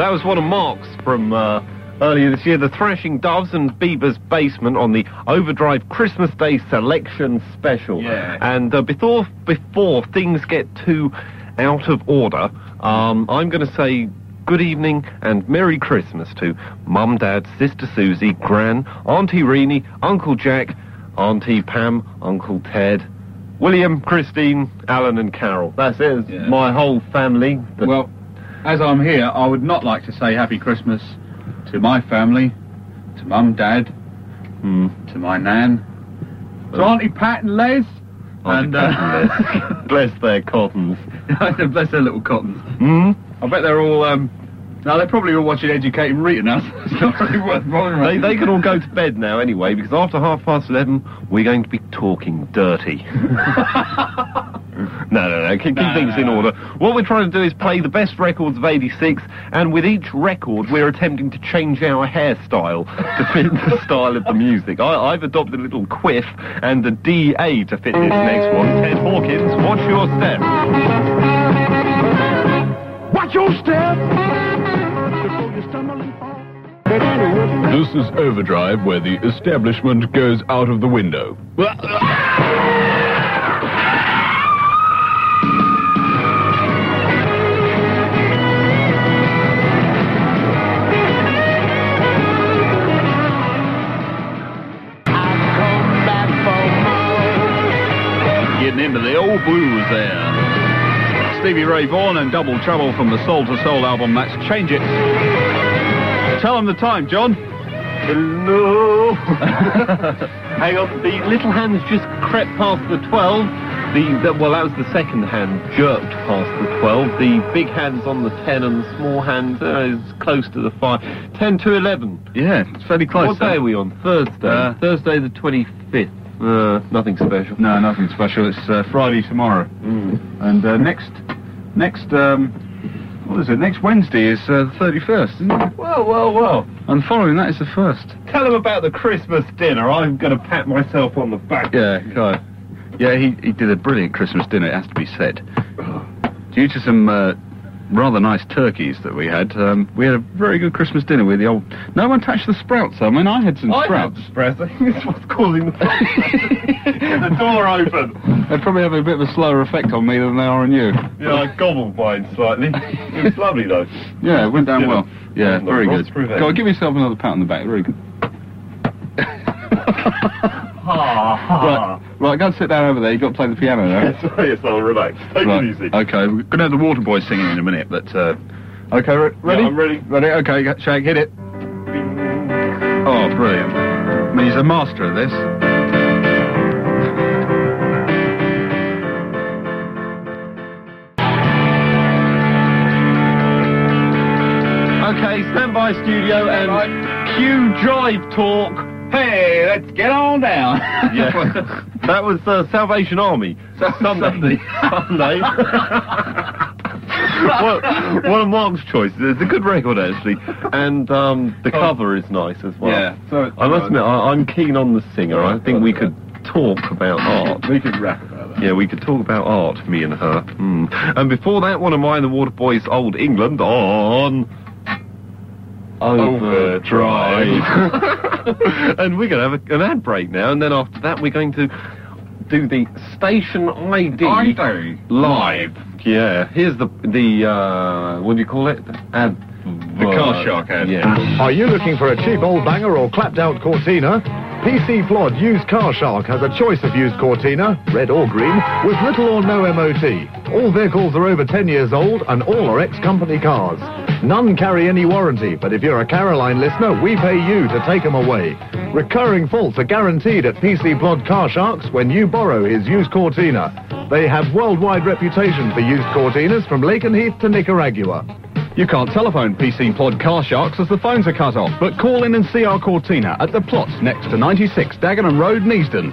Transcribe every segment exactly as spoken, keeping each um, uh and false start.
that was one of Mark's from uh, earlier this year. The Thrashing Doves and Bieber's Basement on the Overdrive Christmas Day Selection Special. Yeah. And uh, before before things get too out of order, um, I'm going to say good evening and Merry Christmas to Mum, Dad, Sister Susie, Gran, Auntie Reenie, Uncle Jack, Auntie Pam, Uncle Ted, William, Christine, Alan and Carol. That's it. Yeah. My whole family. The Well, as I'm here, I would not like to say Happy Christmas to my family, to Mum, Dad, Hmm. to my Nan, to Auntie Pat and Les, Auntie and, Pat uh, and Les. Bless their cottons. bless their little cottons. Hmm? I bet they're all, um, no, they're probably all watching Educating Rita now. It's not really worth bothering They, about. they can all go to bed now anyway, because after half past eleven, we're going to be talking dirty. No, no, no, keep, keep No, things no, in no. order. What we're trying to do is play the best records of eighty-six, and with each record, we're attempting to change our hairstyle to fit the style of the music. I, I've adopted a little quiff and a D A to fit this next one. Ted Hawkins, watch your step. Watch your step before you stumble and fall. This is Overdrive, where the establishment goes out of the window. Getting into the old blues there. Stevie Ray Vaughan and Double Trouble from the Soul to Soul album, that's Change It. Tell them the time, John. Hello. Hang on, the little hands just crept past the twelve. The, the well, that was the second hand jerked past the twelve. The big hands on the ten and the small hand uh, is close to the five. Ten to eleven. Yeah, it's fairly close. What day are we on? Thursday. Uh, Thursday the twenty-fifth. Uh, nothing special. No, nothing special. It's uh, Friday tomorrow. Mm. And uh, next, next, um, what is it? Next Wednesday is uh, the thirty-first, isn't it? Well, well, well. And following that is the first. Tell them about the Christmas dinner. I'm going to pat myself on the back. Yeah, God. Yeah, he, he did a brilliant Christmas dinner, it has to be said. Due to some uh, rather nice turkeys that we had, um, we had a very good Christmas dinner with the old... No one touched the sprouts, I mean, I had some I sprouts. had the sprouts. I think this was causing the Get the door open. They probably have a bit of a slower effect on me than they are on you. Yeah, I gobbled mine slightly. It was lovely, though. Yeah, it went down Dinner. well. Yeah, And the very Ross good. Privet. Go on, give yourself another pat on the back, very good. Ha, ha. Right, right, go and sit down over there, you've got to play the piano now. Yes, yes, I'll relax. Take Right, it easy. okay, we're going to have the Waterboys singing in a minute, but, uh... Okay, re- ready? Yeah, I'm ready. Ready, okay, go- Shake, hit it. Oh, brilliant. I mean, he's a master of this. Okay, stand by studio and cue Drive Talk. Hey, let's get on down. Yeah, that was uh, Salvation Army. Sunday. Sunday. Well, one of Mark's choices. It's a good record, actually. And um, the cover is nice as well. Yeah, so- I must admit, I, I'm keen on the singer. I think we could talk about art. We could rap about that. Yeah, we could talk about art, me and her. Mm. And before that, one of mine, the Waterboys, Old England, on... Overdrive. And we're going to have a, an ad break now, and then after that we're going to do the station I D I D. live. Yeah, here's the, the uh, what do you call it? Ad... The Car Shark ad. Yeah. Are you looking for a cheap old banger or clapped out Cortina? P C Plod Used Car Shark has a choice of used Cortina, red or green, with little or no M O T. All vehicles are over ten years old and all are ex-company cars. None carry any warranty, but if you're a Caroline listener, we pay you to take them away. Recurring faults are guaranteed at P C Plod Car Sharks when you borrow his used Cortina. They have worldwide reputation for used Cortinas from Lakenheath to Nicaragua. You can't telephone P C Plod Car Sharks as the phones are cut off, but call in and see our Cortina at the plots next to ninety-six Dagenham Road, Neasden.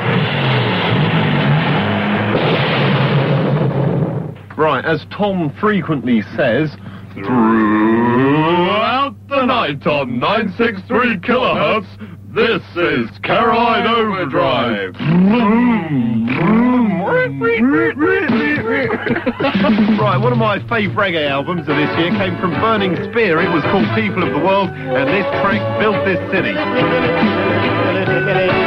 Right, as Tom frequently says, throughout the night on nine sixty-three kilohertz, this is Caroline Overdrive. Right, one of my favourite reggae albums of this year came from Burning Spear. It was called People of the World, and this track built this city.